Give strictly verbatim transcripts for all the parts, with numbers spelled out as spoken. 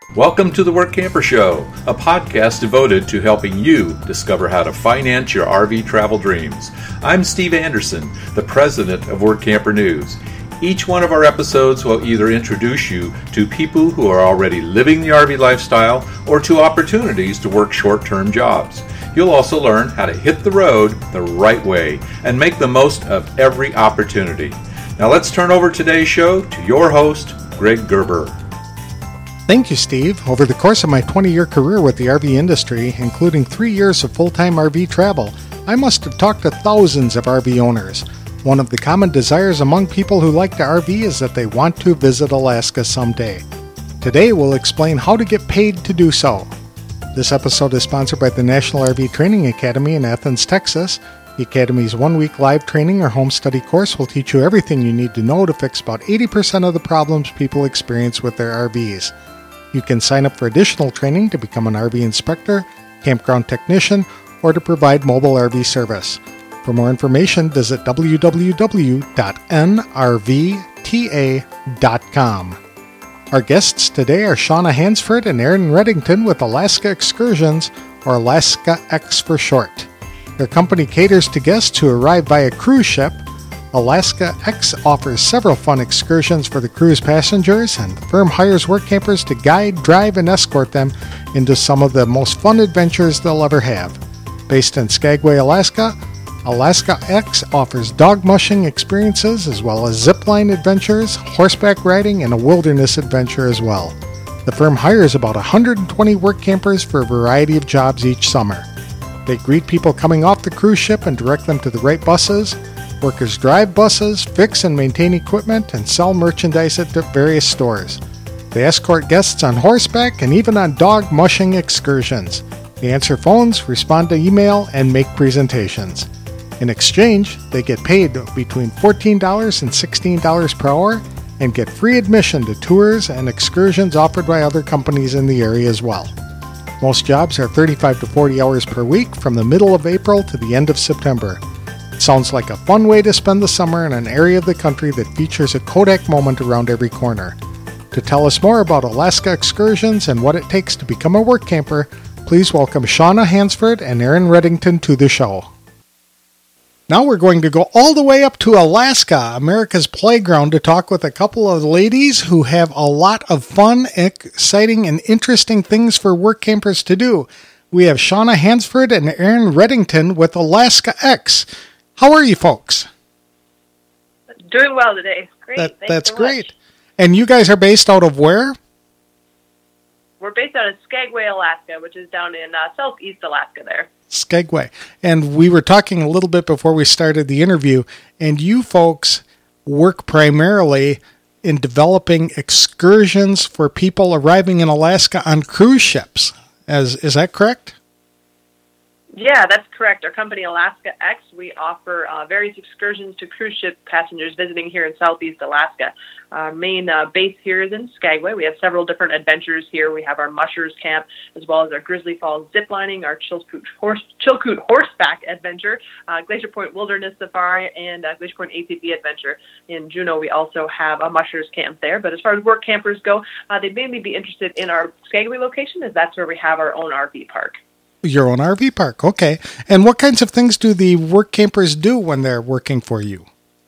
Welcome to the Work Camper Show, a podcast devoted to helping you discover how to finance your R V travel dreams. I'm Steve Anderson, the president of Work Camper News. Each one of our episodes will either introduce you to people who are already living the R V lifestyle or to opportunities to work short-term jobs. You'll also learn how to hit the road the right way and make the most of every opportunity. Now let's turn over today's show to your host, Greg Gerber. Thank you, Steve. Over the course of my twenty-year career with the R V industry, including three years of full-time R V travel, I must have talked to thousands of R V owners. One of the common desires among people who like to R V is that they want to visit Alaska someday. Today, we'll explain how to get paid to do so. This episode is sponsored by the National R V Training Academy in Athens, Texas. The Academy's one-week live training or home study course will teach you everything you need to know to fix about eighty percent of the problems people experience with their R Vs. You can sign up for additional training to become an R V inspector, campground technician, or to provide mobile R V service. For more information, visit w w w dot n r v t a dot com. Our guests today are Shauna Hansford and Aaron Reddington with Alaska Excursions, or Alaska X for short. Their company caters to guests who arrive via cruise ship. Alaska X offers several fun excursions for the cruise passengers, and the firm hires work campers to guide, drive, and escort them into some of the most fun adventures they'll ever have. Based in Skagway, Alaska, Alaska X offers dog mushing experiences as well as zipline adventures, horseback riding, and a wilderness adventure as well. The firm hires about one hundred twenty work campers for a variety of jobs each summer. They greet people coming off the cruise ship and direct them to the right buses. Workers drive buses, fix and maintain equipment, and sell merchandise at various stores. They escort guests on horseback and even on dog mushing excursions. They answer phones, respond to email, and make presentations. In exchange, they get paid between fourteen dollars and sixteen dollars per hour and get free admission to tours and excursions offered by other companies in the area as well. Most jobs are thirty-five to forty hours per week from the middle of April to the end of September. Sounds like a fun way to spend the summer in an area of the country that features a Kodak moment around every corner. To tell us more about Alaska Excursions and what it takes to become a work camper, please welcome Shauna Hansford and Aaron Reddington to the show. Now we're going to go all the way up to Alaska, America's playground, to talk with a couple of ladies who have a lot of fun, exciting, and interesting things for work campers to do. We have Shauna Hansford and Aaron Reddington with Alaska X. How are you folks? Doing well today. Great. That, Thanks that's so great. much. And you guys are based out of where? We're based out of Skagway, Alaska, which is down in uh, southeast Alaska there. Skagway. And we were talking a little bit before we started the interview, and you folks work primarily in developing excursions for people arriving in Alaska on cruise ships. As, is that correct? Yeah, that's correct. Our company, Alaska X, we offer uh, various excursions to cruise ship passengers visiting here in southeast Alaska. Our main uh, base here is in Skagway. We have several different adventures here. We have our Mushers Camp, as well as our Grizzly Falls ziplining, our Chilkoot, horse, Chilkoot horseback adventure, uh, Glacier Point Wilderness Safari, and uh, Glacier Point A T V adventure. In Juneau, we also have a Mushers Camp there. But as far as work campers go, uh, they'd mainly be interested in our Skagway location, as that's where we have our own R V park. Your own R V park, okay. And what kinds of things do the work campers do when they're working for you?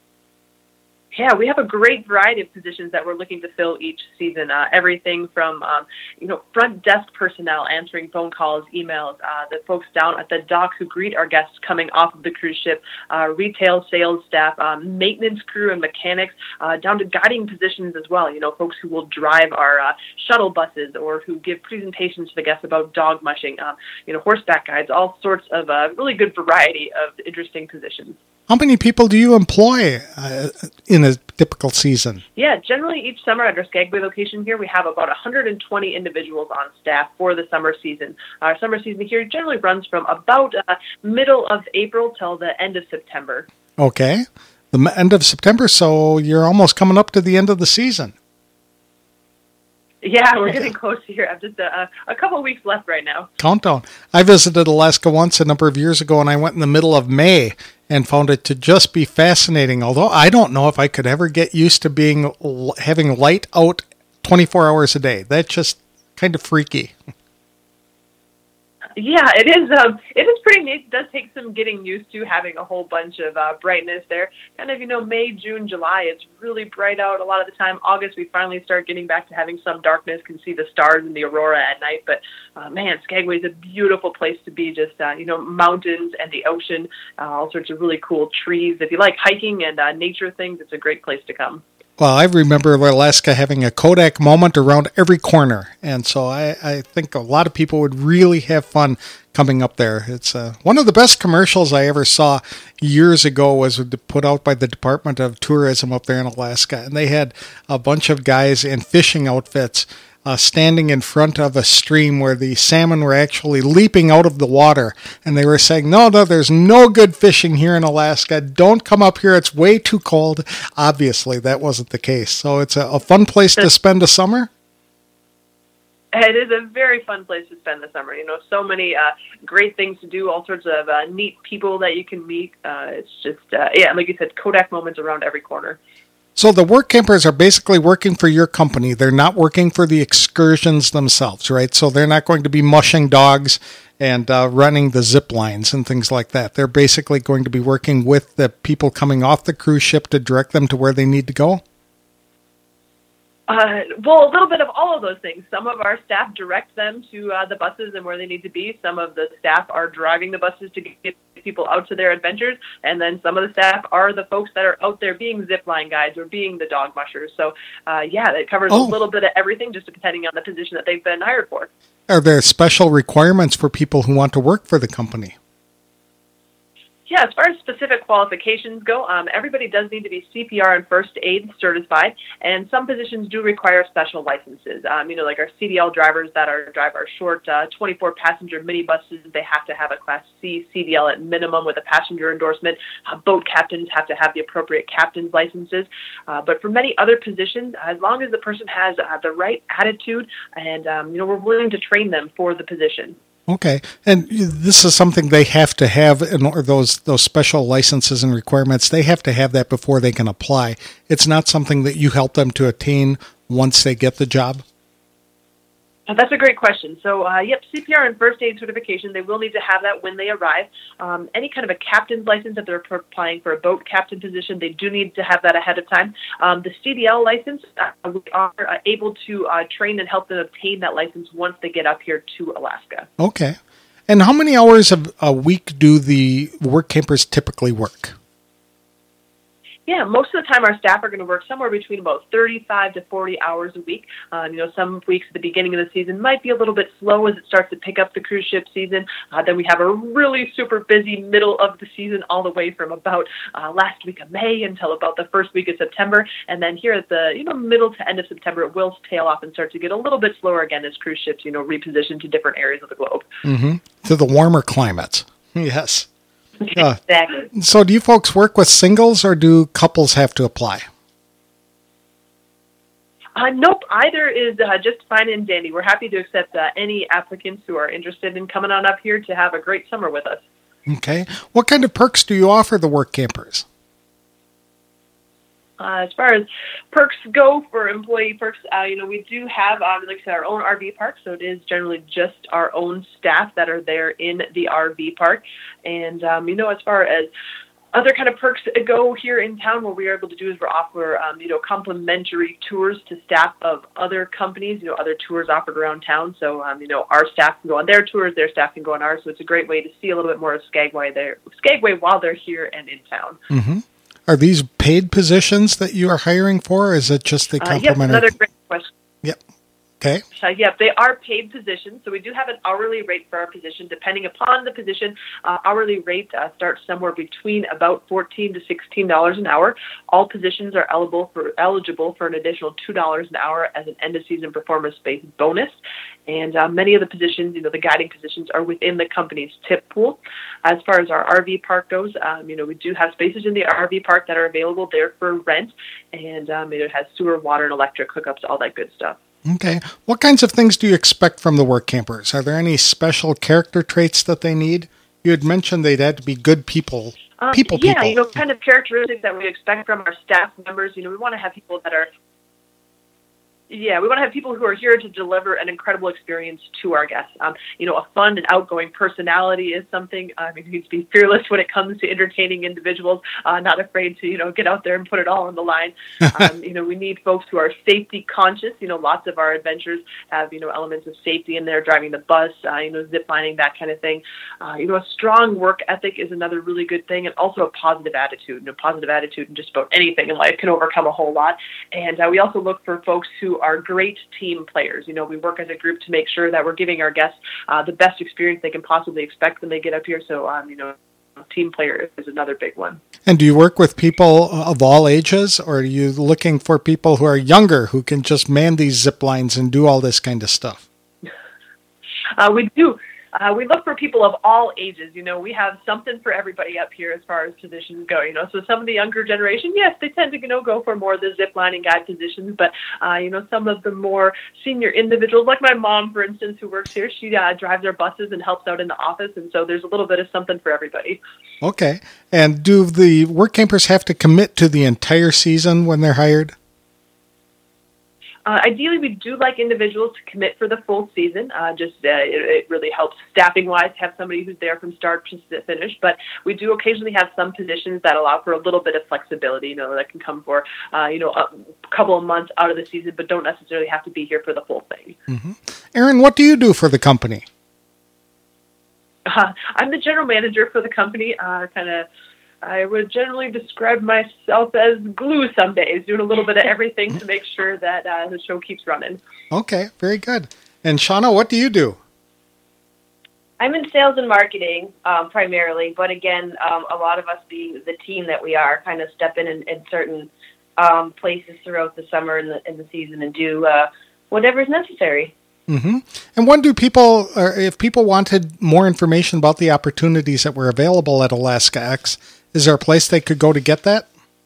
Yeah, we have a great variety of positions that we're looking to fill each season. Uh, everything from, um, you know, front desk personnel answering phone calls, emails, uh, the folks down at the dock who greet our guests coming off of the cruise ship, uh, retail sales staff, um, maintenance crew and mechanics, uh, down to guiding positions as well. You know, folks who will drive our uh, shuttle buses or who give presentations to the guests about dog mushing, um, you know, horseback guides, all sorts of uh, really good variety of interesting positions. How many people do you employ uh, in a typical season? Yeah, generally each summer at our Skagway location here, we have about one hundred twenty individuals on staff for the summer season. Our summer season here generally runs from about uh, middle of April till the end of September. Okay, the end of September, so you're almost coming up to the end of the season. Yeah, we're getting close here. I've just uh, a couple of weeks left right now. Countdown. I visited Alaska once a number of years ago, and I went in the middle of May and found it to just be fascinating. Although I don't know if I could ever get used to being having light out twenty-four hours a day. That just kind of freaky. Yeah, it is. Um, it is pretty neat. It does take some getting used to having a whole bunch of uh, brightness there. Kind of, you know, May, June, July, it's really bright out a lot of the time. August, we finally start getting back to having some darkness, can see the stars and the aurora at night. But, uh, man, Skagway is a beautiful place to be. Just, uh, you know, mountains and the ocean, uh, all sorts of really cool trees. If you like hiking and uh, nature things, it's a great place to come. Well, I remember Alaska having a Kodak moment around every corner, and so I, I think a lot of people would really have fun coming up there. It's uh, one of the best commercials I ever saw years ago was put out by the Department of Tourism up there in Alaska, and they had a bunch of guys in fishing outfits Uh, standing in front of a stream where the salmon were actually leaping out of the water. And they were saying, no, no, there's no good fishing here in Alaska. Don't come up here. It's way too cold. Obviously, that wasn't the case. So it's a, a fun place to spend a summer. It is a very fun place to spend the summer. You know, so many uh, great things to do, all sorts of uh, neat people that you can meet. Uh, it's just, uh, yeah, like you said, Kodak moments around every corner. So the work campers are basically working for your company. They're not working for the excursions themselves, right? So they're not going to be mushing dogs and uh, running the zip lines and things like that. They're basically going to be working with the people coming off the cruise ship to direct them to where they need to go? Uh, well, a little bit of all of those things. Some of our staff direct them to uh, the buses and where they need to be. Some of the staff are driving the buses to get people out to their adventures. And then some of the staff are the folks that are out there being zipline guides or being the dog mushers. So, uh, yeah, it covers oh. a little bit of everything, just depending on the position that they've been hired for. Are there special requirements for people who want to work for the company? Yeah, as far as specific qualifications go, um, everybody does need to be C P R and first aid certified, and some positions do require special licenses. Um, you know, like our C D L drivers that are drive our short uh, twenty-four passenger minibuses, they have to have a Class C C D L at minimum with a passenger endorsement. Uh, boat captains have to have the appropriate captain's licenses. Uh, but for many other positions, as long as the person has uh, the right attitude, and um, you know, we're willing to train them for the position. Okay, and this is something they have to have, in or those those special licenses and requirements, they have to have that before they can apply. It's not something that you help them to attain once they get the job? Uh, that's a great question. So, uh, yep, C P R and first aid certification, they will need to have that when they arrive. Um, any kind of a captain's license, if they're applying for a boat captain position, they do need to have that ahead of time. Um, the C D L license, uh, we are uh, able to uh, train and help them obtain that license once they get up here to Alaska. Okay. And how many hours of a week do the work campers typically work? Yeah, most of the time our staff are going to work somewhere between about thirty-five to forty hours a week. Um, you know, some weeks at the beginning of the season might be a little bit slow as it starts to pick up the cruise ship season. Uh, then we have a really super busy middle of the season all the way from about uh, last week of May until about the first week of September. And then here at the, you know, middle to end of September, it will tail off and start to get a little bit slower again as cruise ships, you know, reposition to different areas of the globe. Mm-hmm. To the warmer climates. Yes. Uh, exactly. So do you folks work with singles or do couples have to apply? Uh, nope, either is uh, just fine and dandy. We're happy to accept uh, any applicants who are interested in coming on up here to have a great summer with us. Okay. What kind of perks do you offer the work campers? Uh, as far as perks go for employee perks, uh, you know, we do have, um, like I said, our own R V park, so it is generally just our own staff that are there in the R V park. And, um, you know, as far as other kind of perks go here in town, what we are able to do is we offer, um, you know, complimentary tours to staff of other companies, you know, other tours offered around town. So, um, you know, our staff can go on their tours, their staff can go on ours. So it's a great way to see a little bit more of Skagway there, Skagway while they're here and in town. Mm-hmm. Are these paid positions that you are hiring for, or is it just the complimentary? Uh, yes, another great question. Yep. Okay. Uh, yeah, they are paid positions, so we do have an hourly rate for our position. Depending upon the position, uh, hourly rate uh, starts somewhere between about fourteen to sixteen dollars an hour. All positions are eligible for eligible for an additional two dollars an hour as an end-of-season performance-based bonus. And uh, many of the positions, you know, the guiding positions are within the company's tip pool. As far as our R V park goes, um, you know, we do have spaces in the R V park that are available there for rent, and um, it has sewer, water, and electric hookups, all that good stuff. Okay. What kinds of things do you expect from the work campers? Are there any special character traits that they need? You had mentioned they'd had to be good people. Um, people, yeah, people. you know, kind of characteristics that we expect from our staff members. You know, we want to have people that are Yeah, we want to have people who are here to deliver an incredible experience to our guests. Um, you know, a fun and outgoing personality is something. I mean, you need to be fearless when it comes to entertaining individuals, uh, not afraid to, you know, get out there and put it all on the line. Um, you know, we need folks who are safety conscious. You know, lots of our adventures have, you know, elements of safety in there, driving the bus, uh, you know, zip lining, that kind of thing. Uh, you know, a strong work ethic is another really good thing, and also a positive attitude. You know, positive attitude in just about anything in life can overcome a whole lot. And uh, we also look for folks who are great team players. You know, we work as a group to make sure that we're giving our guests uh, the best experience they can possibly expect when they get up here. So, um, you know, team player is another big one. And do you work with people of all ages, or are you looking for people who are younger who can just man these zip lines and do all this kind of stuff? Uh, we do. Uh, we look for people of all ages. You know, we have something for everybody up here as far as positions go. You know, so some of the younger generation, yes, they tend to, you know, go for more of the zip lining guide positions. But, uh, you know, some of the more senior individuals, like my mom, for instance, who works here, she uh, drives our buses and helps out in the office. And so there's a little bit of something for everybody. Okay. And do the work campers have to commit to the entire season when they're hired? Uh, ideally, we do like individuals to commit for the full season. Uh, just uh, it, it really helps staffing-wise to have somebody who's there from start to finish. But we do occasionally have some positions that allow for a little bit of flexibility. You know, that can come for uh, you know a couple of months out of the season, but don't necessarily have to be here for the full thing. Mm-hmm. Aaron, what do you do for the company? Uh, I'm the general manager for the company. Uh, kind of. I would generally describe myself as glue some days, doing a little bit of everything to make sure that uh, the show keeps running. Okay, very good. And Shauna, what do you do? I'm in sales and marketing um, primarily, but again, um, a lot of us being the team that we are, kind of step in in, in certain um, places throughout the summer and the, and the season and do uh, whatever is necessary. Mm-hmm. And when do people, or if people wanted more information about the opportunities that were available at Alaska X, is there a place they could go to get that?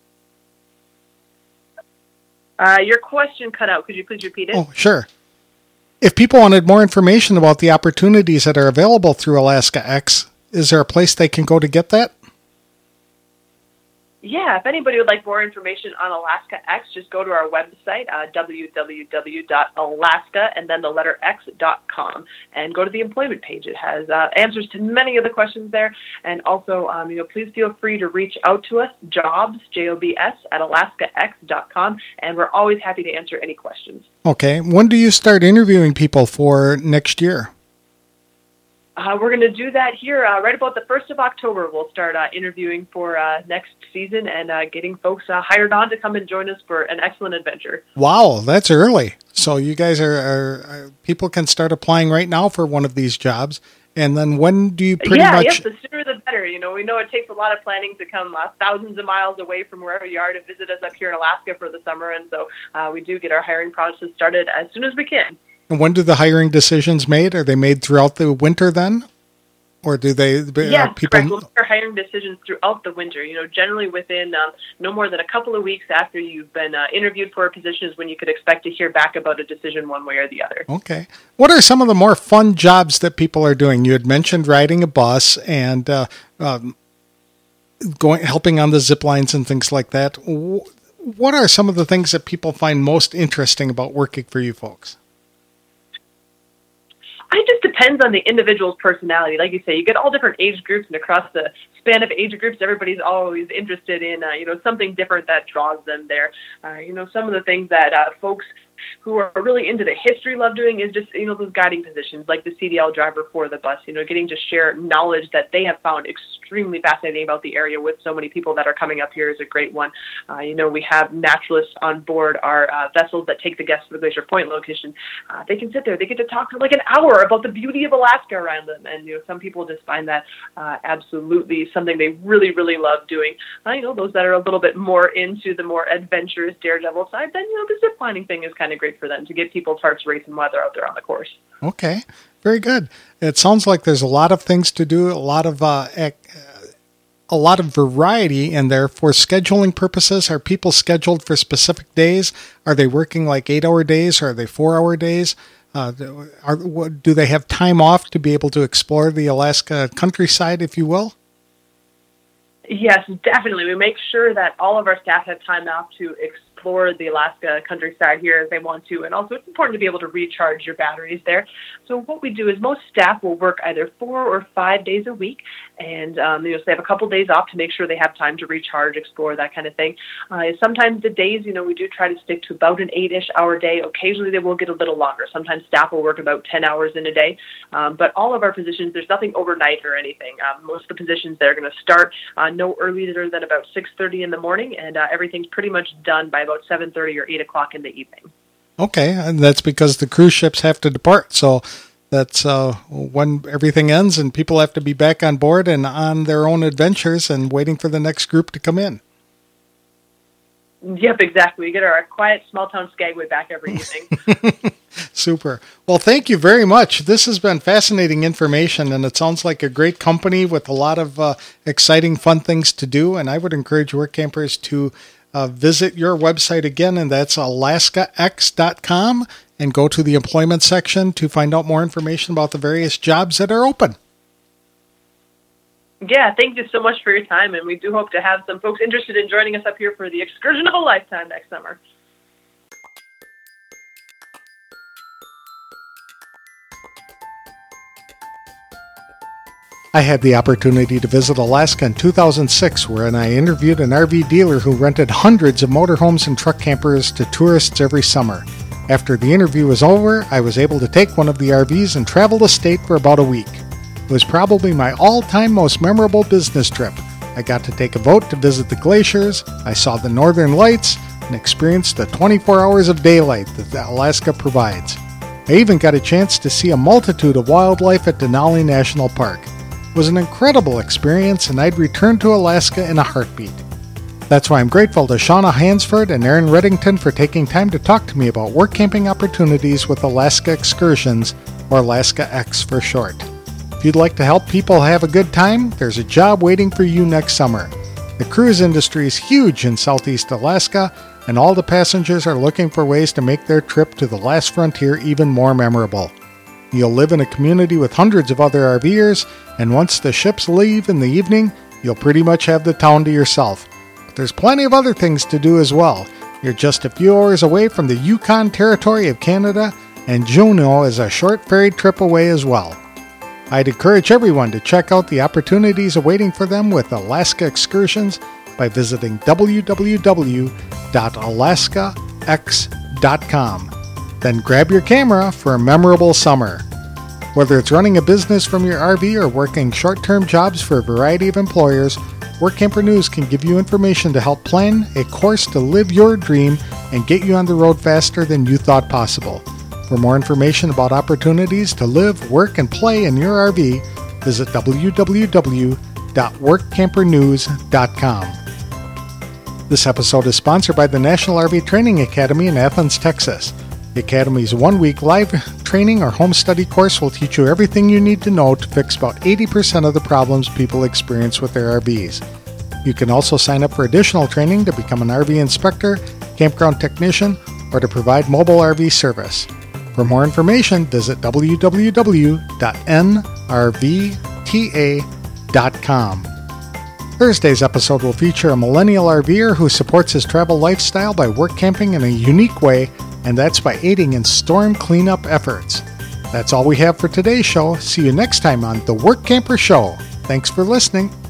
Uh, your question cut out. Could you please repeat it? Oh, sure. If people wanted more information about the opportunities that are available through Alaska X, is there a place they can go to get that? Yeah, if anybody would like more information on Alaska X, just go to our website, uh, w w w dot alaska and then the letter x dot com, and go to the employment page. It has uh, answers to many of the questions there. And also, um, you know, please feel free to reach out to us, jobs, J O B S, at alaska x dot com, and we're always happy to answer any questions. Okay. When do you start interviewing people for next year? Uh, we're going to do that here uh, right about the first of October. We'll start uh, interviewing for uh, next season and uh, getting folks uh, hired on to come and join us for an excellent adventure. Wow, that's early. So you guys are, are, are people can start applying right now for one of these jobs. And then when do you pretty yeah, much... yes, the sooner the better. You know, we know it takes a lot of planning to come uh, thousands of miles away from wherever you are to visit us up here in Alaska for the summer. And so uh, we do get our hiring process started as soon as we can. And when do the hiring decisions made? Are they made throughout the winter then? Or do they... Yes, people... correct. We'll make our hiring decisions throughout the winter. You know, generally within um, no more than a couple of weeks after you've been uh, interviewed for a position is when you could expect to hear back about a decision one way or the other. Okay. What are some of the more fun jobs that people are doing? You had mentioned riding a bus and uh, um, going, helping on the zip lines and things like that. What are some of the things that people find most interesting about working for you folks? It just depends on the individual's personality. Like you say, you get all different age groups, and across the span of age groups, everybody's always interested in, uh, you know, something different that draws them there. Uh, you know, some of the things that uh, folks who are really into the history love doing is just, you know, those guiding positions, like the C D L driver for the bus, you know, getting to share knowledge that they have found extremely fascinating about the area with so many people that are coming up here is a great one. Uh, you know, we have naturalists on board our uh, vessels that take the guests to the Glacier Point location. Uh, they can sit there. They get to talk for like an hour about the beauty of Alaska around them. And, you know, some people just find that uh, absolutely something they really, really love doing. Uh, you know, those that are a little bit more into the more adventurous daredevil side, then, you know, the zip lining thing is kind of great for them to get people's hearts racing while they're out there on the course. Okay, very good. It sounds like there's a lot of things to do, a lot of uh, a lot of variety in there for scheduling purposes. Are people scheduled for specific days? Are they working like eight-hour days, or are they four-hour days? Uh, are, do they have time off to be able to explore the Alaska countryside, if you will? Yes, definitely. We make sure that all of our staff have time off to explore explore the Alaska countryside here as they want to. And also it's important to be able to recharge your batteries there. So what we do is most staff will work either four or five days a week. And um, you know, so they have a couple days off to make sure they have time to recharge, explore, that kind of thing. Uh, sometimes the days, you know, we do try to stick to about an eight-ish hour day. Occasionally they will get a little longer. Sometimes staff will work about ten hours in a day. Um, but all of our positions, there's nothing overnight or anything. Um, most of the positions, they're going to start uh, no earlier than about six thirty in the morning, and uh, everything's pretty much done by about seven thirty or eight o'clock in the evening. Okay, and that's because the cruise ships have to depart. So that's uh, when everything ends and people have to be back on board and on their own adventures and waiting for the next group to come in. Yep, exactly. We get our quiet small-town Skagway back every evening. Super. Well, thank you very much. This has been fascinating information, and it sounds like a great company with a lot of uh, exciting, fun things to do. And I would encourage work campers to uh, visit your website again, and that's alaska x dot com, and go to the employment section to find out more information about the various jobs that are open. Yeah, thank you so much for your time, and we do hope to have some folks interested in joining us up here for the excursion of a lifetime next summer. I had the opportunity to visit Alaska in two thousand six, wherein I interviewed an R V dealer who rented hundreds of motorhomes and truck campers to tourists every summer. After the interview was over, I was able to take one of the R Vs and travel the state for about a week. It was probably my all-time most memorable business trip. I got to take a boat to visit the glaciers, I saw the northern lights, and experienced the twenty-four hours of daylight that Alaska provides. I even got a chance to see a multitude of wildlife at Denali National Park. It was an incredible experience, and I'd return to Alaska in a heartbeat. That's why I'm grateful to Shauna Hansford and Aaron Reddington for taking time to talk to me about work camping opportunities with Alaska Excursions, or Alaska X for short. If you'd like to help people have a good time, there's a job waiting for you next summer. The cruise industry is huge in Southeast Alaska, and all the passengers are looking for ways to make their trip to the last frontier even more memorable. You'll live in a community with hundreds of other RVers, and once the ships leave in the evening, you'll pretty much have the town to yourself. But there's plenty of other things to do as well. You're just a few hours away from the Yukon Territory of Canada, and Juneau is a short ferry trip away as well. I'd encourage everyone to check out the opportunities awaiting for them with Alaska Excursions by visiting w w w dot alaska x dot com. Then grab your camera for a memorable summer. Whether it's running a business from your R V or working short-term jobs for a variety of employers, Work Camper News can give you information to help plan a course to live your dream and get you on the road faster than you thought possible. For more information about opportunities to live, work, and play in your R V, visit w w w dot work camper news dot com. This episode is sponsored by the National R V Training Academy in Athens, Texas. The Academy's one-week live training or home study course will teach you everything you need to know to fix about eighty percent of the problems people experience with their R Vs. You can also sign up for additional training to become an R V inspector, campground technician, or to provide mobile R V service. For more information, visit w w w dot n r v t a dot com. Thursday's episode will feature a millennial RVer who supports his travel lifestyle by work camping in a unique way, and that's by aiding in storm cleanup efforts. That's all we have for today's show. See you next time on The Work Camper Show. Thanks for listening.